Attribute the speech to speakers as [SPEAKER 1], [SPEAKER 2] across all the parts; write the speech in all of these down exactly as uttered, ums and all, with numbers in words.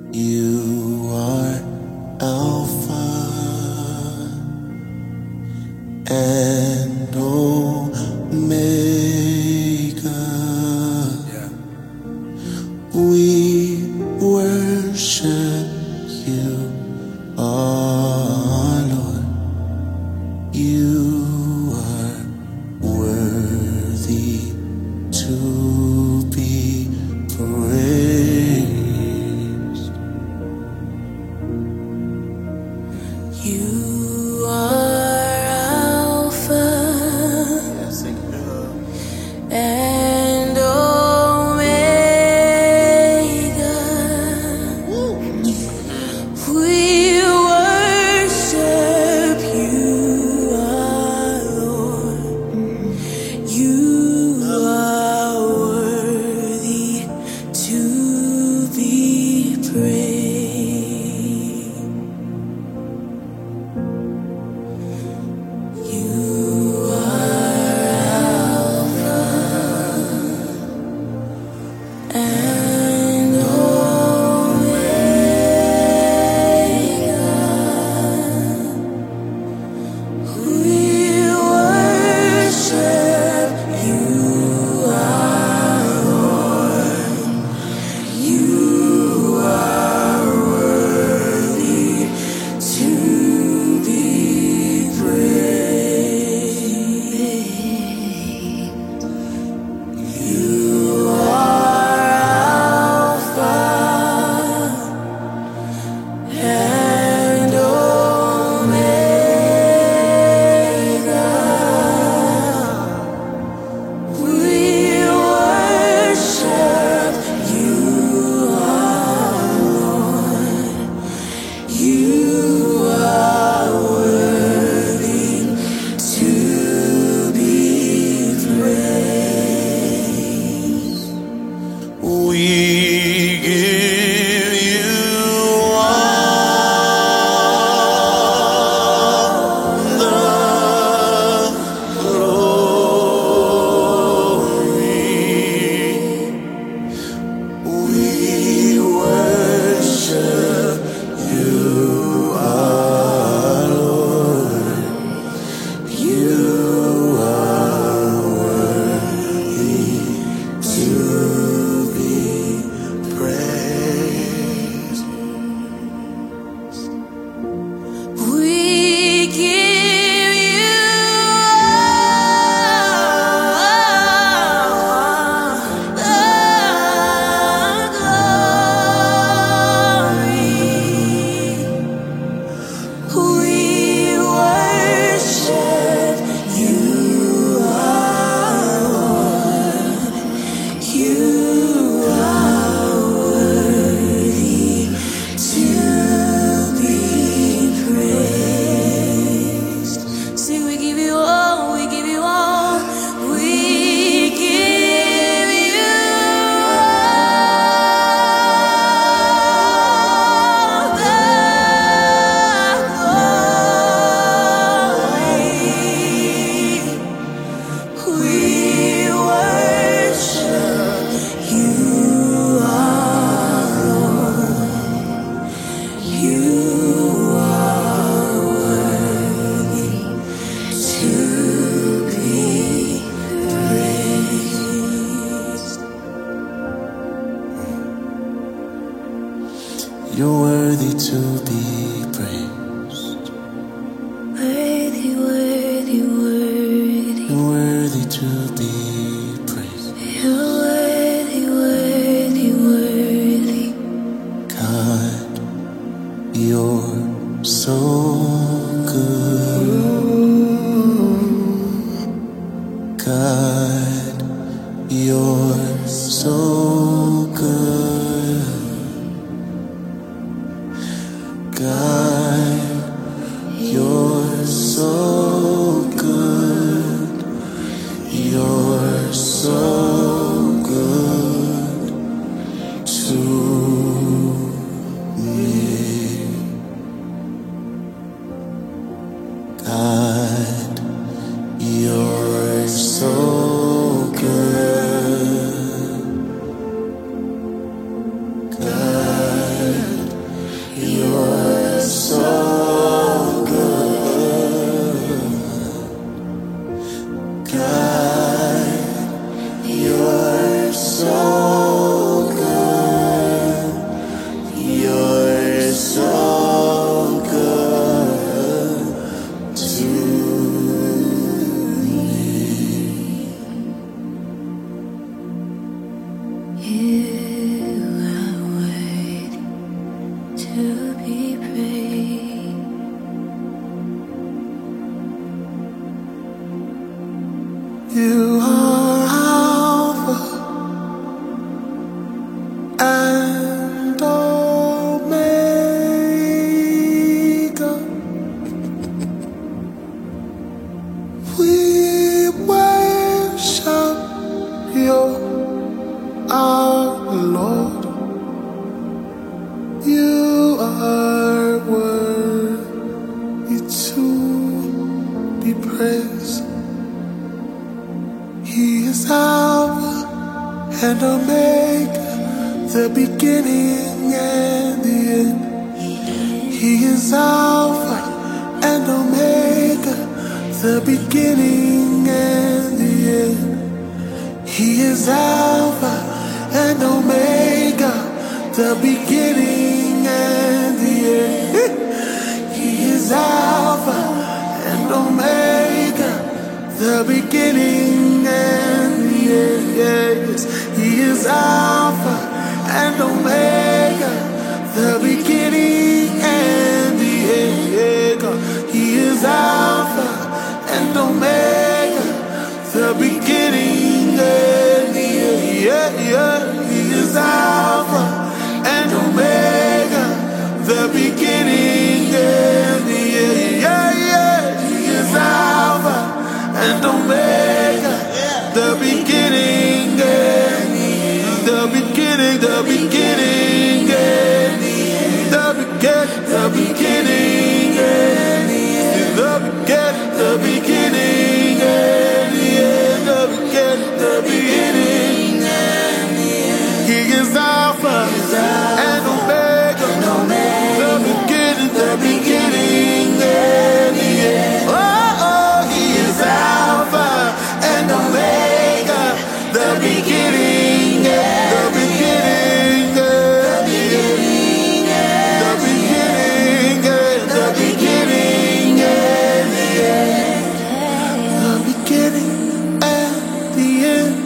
[SPEAKER 1] You are Alpha and Omega. Yeah. We worship you, our Lord. You are worthy to be praised.
[SPEAKER 2] You are Alpha and Omega. We worship you, our Lord. You are worthy to be praised. You are Alpha and Omega. We worship you, our Lord. You are worthy to be praised. You are Alpha and Omega. We worship you, our Lord. You are worthy to be praised.
[SPEAKER 1] We give you all the glory. We worship you, our Lord. You are worthy to be praised.
[SPEAKER 2] We give you all the glory. We worship you, our Lord. You are worthy to be praised. See, we give you all, we give you all, we give you all the glory. We worship you, our Lord. You are worthy to be praised.
[SPEAKER 1] You're worthy to be praised.
[SPEAKER 2] Worthy, worthy, worthy.
[SPEAKER 1] You're worthy to be praised.
[SPEAKER 2] You're worthy, worthy, worthy.
[SPEAKER 1] God, you're so good. God, you're so good. God, you're so good. You're so good to me. God, you're so good. God, the beginning and the end. He is Alpha and Omega, the beginning and the end. He is Alpha and Omega, the beginning and the end. He is Alpha and Omega, the beginning and the end. Yes, He is Alpha and Omega, the beginning and the end. Yeah, God. He is Alpha and Omega, the beginning and the end. Yeah, yeah. He is Alpha and Omega, the beginning and the end. Yeah, yeah. He is Alpha and Omega, the beginning and the end. The beginning, the beginning and the end. The beginning, the beginning and the end. The beginning, the beginning and the end. The beginning, the beginning and the end. He is Alpha and Omega, the beginning, the beginning and the end. Oh, oh, He is Alpha and Omega, the beginning and the beginning and the end. The beginning and the beginning and the end. The beginning and the end.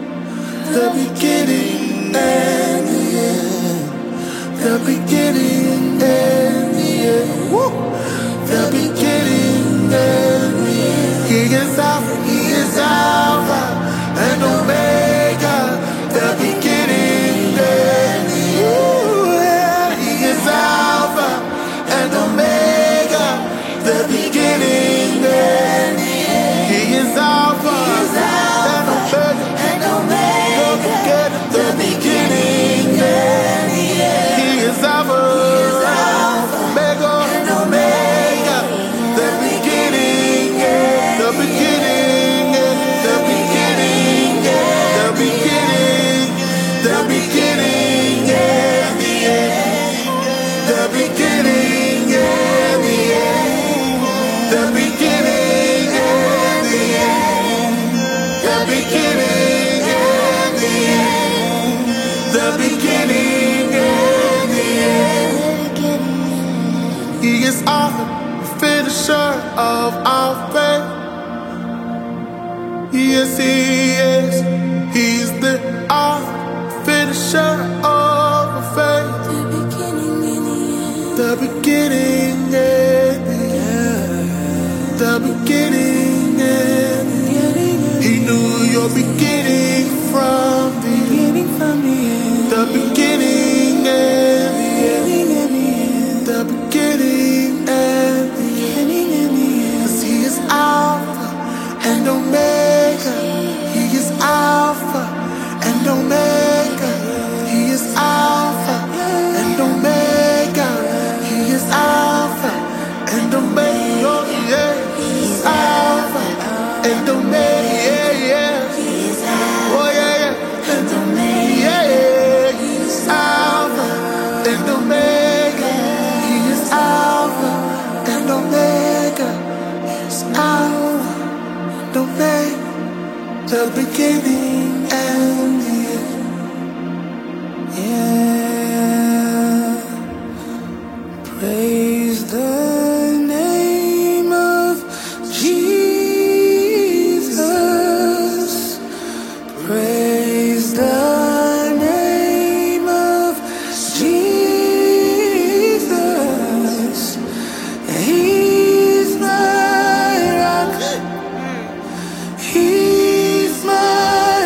[SPEAKER 1] The beginning and the end. The beginning and the end. Woo! The beginning and the end. He is Alpha, He is Alpha and Omega, the beginning and the end. He is Alpha and Omega, the beginning and the end. He is Alpha and Omega, the beginning and the end. He is Alpha, Omega, and Omega, the beginning and the beginning and the beginning and the beginning, the beginning and the end. The beginning and the end. The beginning and the end. The beginning and the end. The beginning and the end. He is author, finisher of our faith. Yes, He is. He's the author, finisher of our faith. The beginning and the end. The beginning and the end. He knew your beginning from the beginning, from the end. The beginning and the end. The beginning and the end. 'Cause He is Alpha and Omega. He is Alpha and Omega. He is Alpha and Omega. He is Alpha and Omega. Oh, yeah. He is Alpha and Omega. Yeah, yeah. Oh, yeah, yeah. And Omega. Yeah, yeah. He is Alpha and Omega. He is Alpha and Omega. He is Alpha and Omega, the beginning and the end. Yeah. Praise the name of Jesus. Praise the name of Jesus. He's my rock. He's my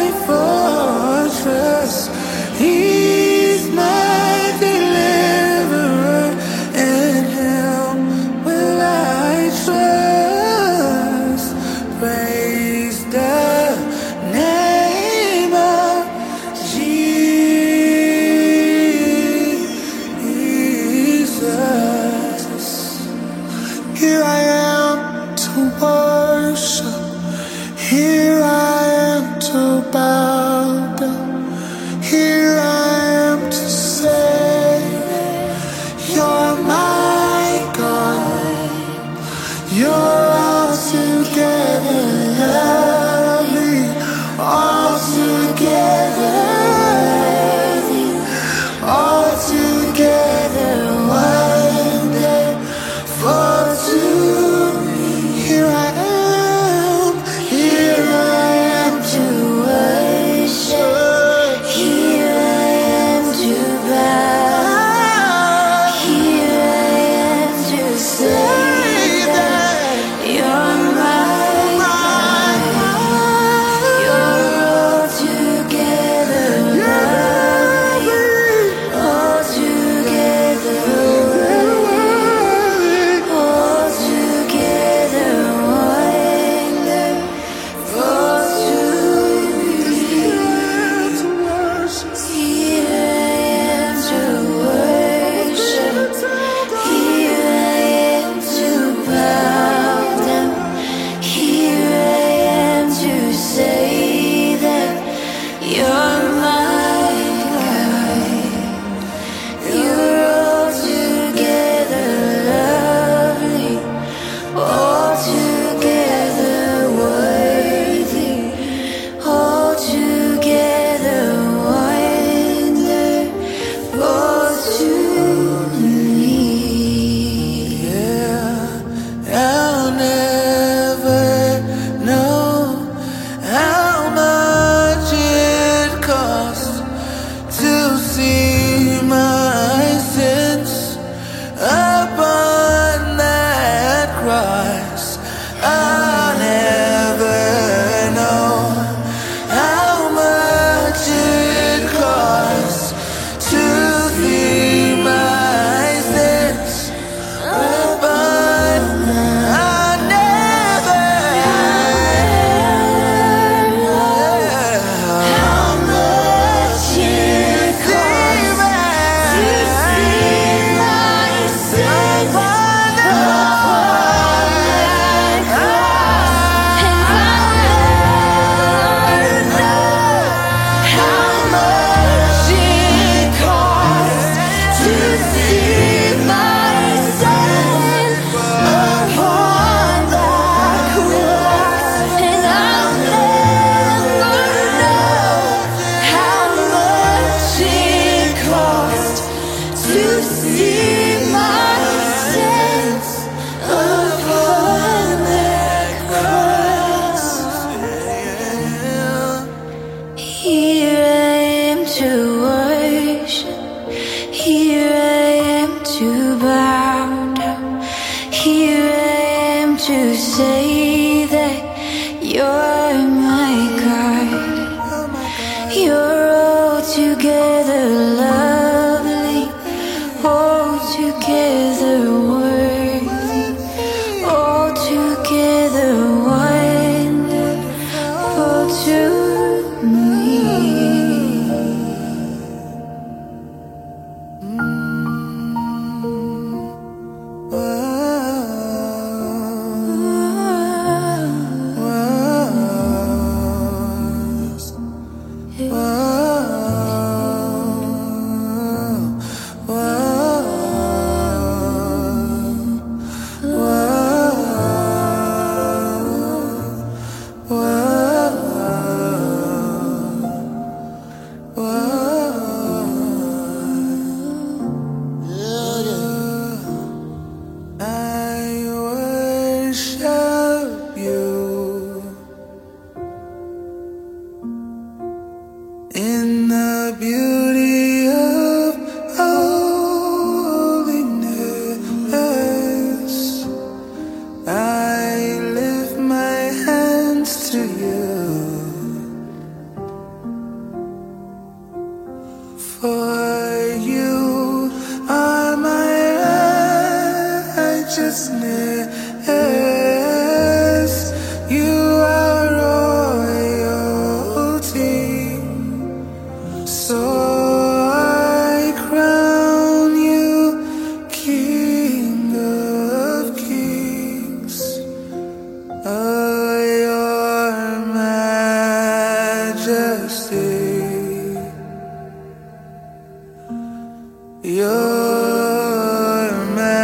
[SPEAKER 1] Your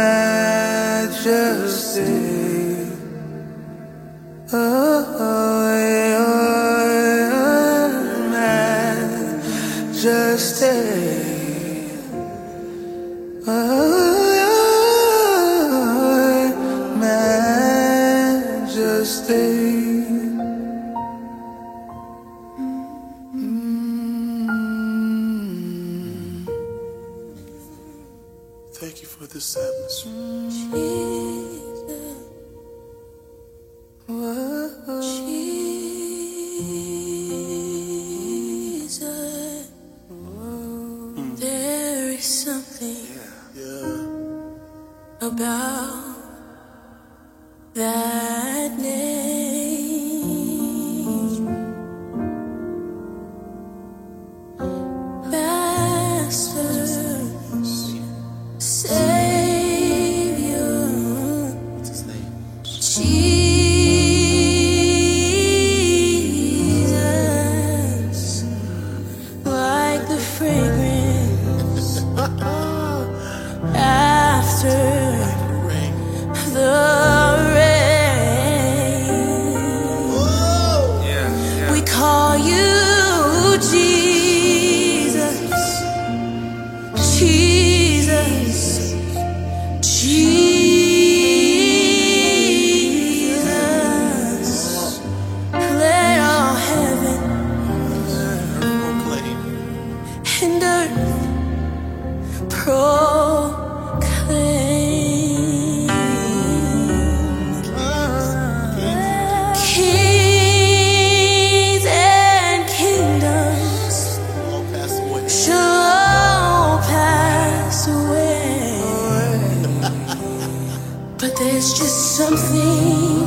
[SPEAKER 1] Majesty, oh, Your Majesty, oh, Your Majesty. Thank you for this atmosphere.
[SPEAKER 2] Jesus.
[SPEAKER 1] Whoa.
[SPEAKER 2] Jesus.
[SPEAKER 1] Whoa.
[SPEAKER 2] There is something
[SPEAKER 1] Yeah. Yeah.
[SPEAKER 2] about that name. Master, Savior, Jesus, like the fragrance after the rain.
[SPEAKER 1] Yeah, yeah.
[SPEAKER 2] We call you Jesus, Jesus, Jesus. Let all heaven and earth proclaim. Kings and kingdoms shall all pass away, but there's just something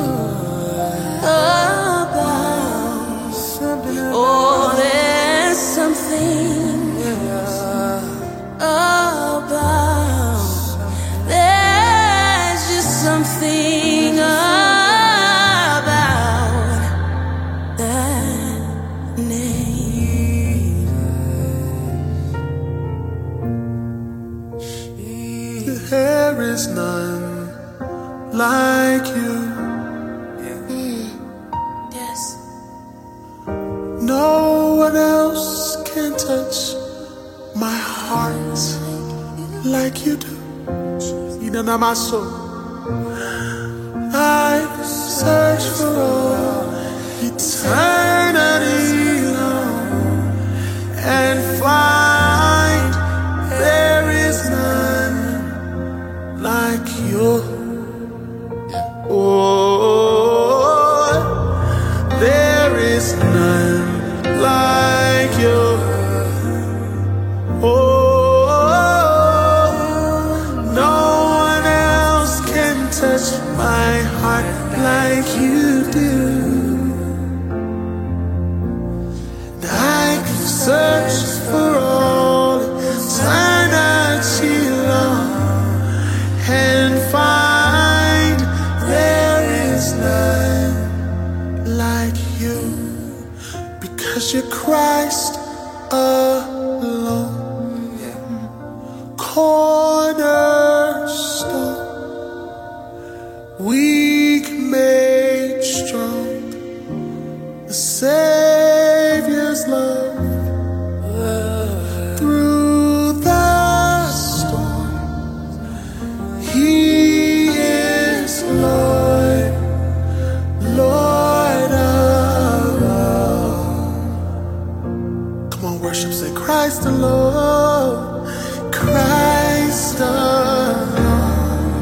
[SPEAKER 2] about, oh, there's something about, there's just something about that name.
[SPEAKER 1] There is none like you.
[SPEAKER 2] Yes.
[SPEAKER 1] No one else can touch my heart like you do. You know, not my soul. I've searched for all eternity long and find there is none like you. Oh, there is none like you. Oh, no one else can touch my heart like you do. I can search for all eternity long and find there is none like you, because you're Christ alone. Cornerstone, weak made strong, the Savior's love through the storm. He is Lord, Lord of all. Come on, worship, say Christ alone, Christ alone,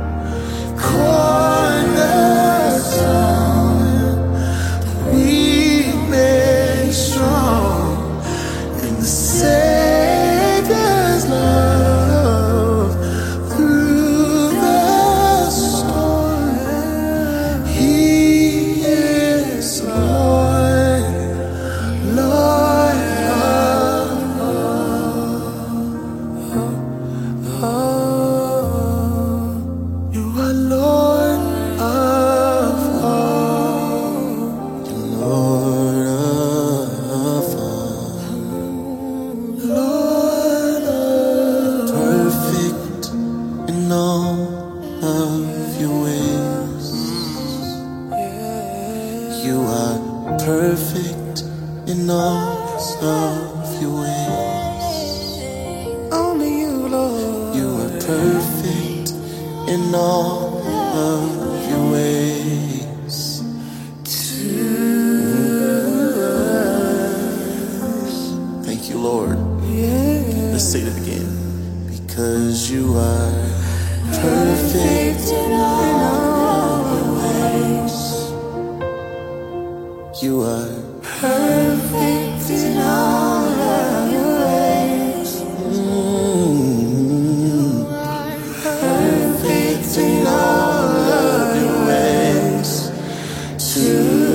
[SPEAKER 1] cornerstone, we made strong in the Savior's love through the storm. He is Lord, Lord of all. You are Lord of all. Lord of all. Lord of in all of your ways to us. Thank you, Lord. Let's say it again. Because you are perfect in all your ways. You are perfect in all of your ways. Mm. Perfect in all of your ways to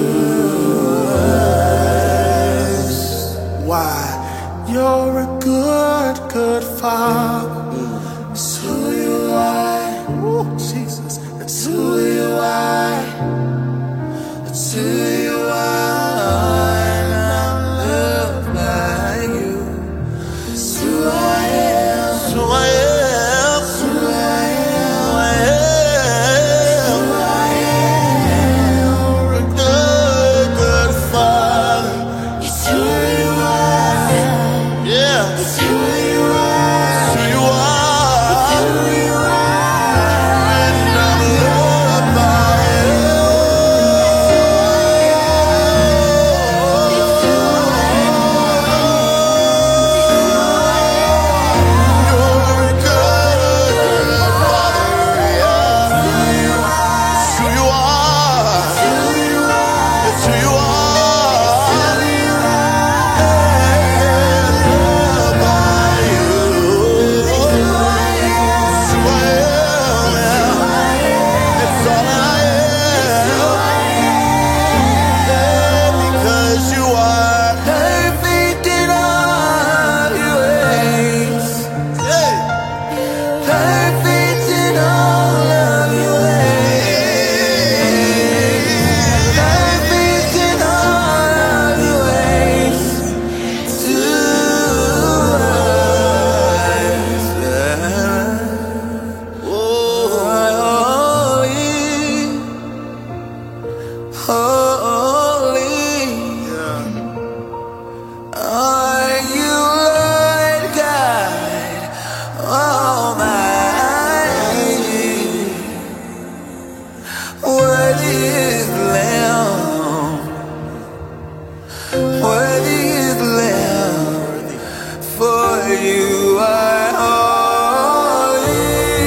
[SPEAKER 1] us. Why? You're a good, good Father. That's who you are. Ooh, Jesus. That's who you are. That's who you are. And I'm loved by you. That's who I am. That's who I am. That's who I am. That's who I am. You're a good, good Father. It's who you are. Yeah. It's who you are. It's who you are. It's who you are. And I'm loved by you. It's who I am. You're a good, good Father. Yeah. It's who you are. It's who you are. It's who you are. Are you Lord God Almighty? Worthy is the Lamb. Worthy is the Lamb. For you are holy.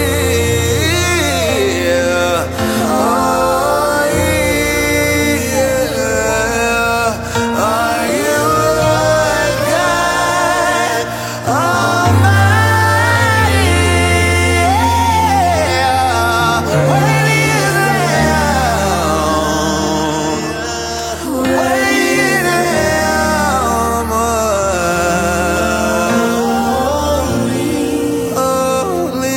[SPEAKER 1] Are you Lord God Almighty? Worthy is the Lamb. Worthy is the Lamb. Holy,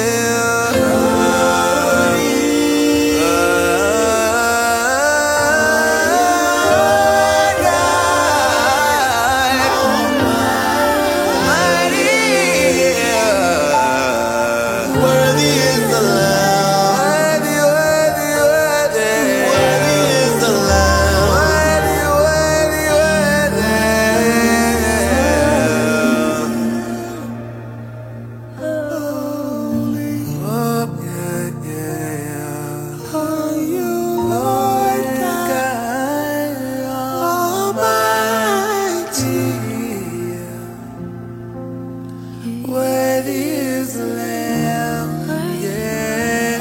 [SPEAKER 1] worthy is the Lamb. Worthy, worthy, worthy. Worthy is the Lamb. Worthy, worthy, worthy. Oh, yeah, yeah, yeah. Are you Lord God Almighty? Worthy is the Lamb, yeah.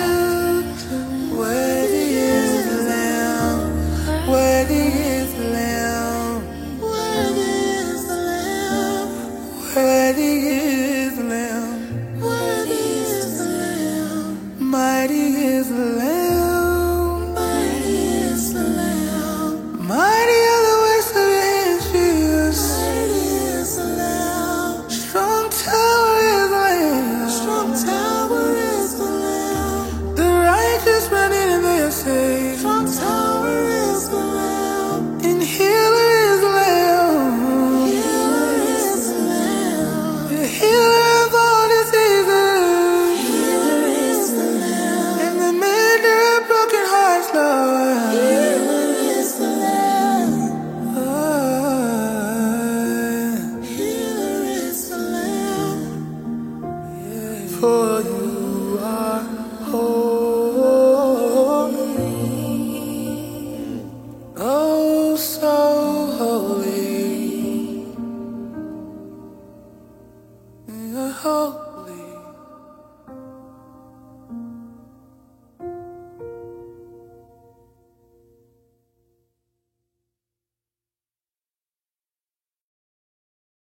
[SPEAKER 1] Worthy is the Lamb. Worthy is the Lamb. Worthy is the Lamb. Worthy is the Lamb. Worthy is the Lamb. Mighty is the Lamb. Mighty is the Lamb. Mighty are the works of your hands, Jesus. Mighty is the Lamb. Strong tower is the Lamb. Strong tower is the Lamb. The righteous run in and they are saved. Strong tower is the Lamb. And healer is the Lamb. Healer is the Lamb. The healer of all diseases. Healer is the Lamb. And the mender of broken hearts, Lord. Healer is the Lamb. Oh. Healer is the Lamb. For you are holy, oh so holy. I hope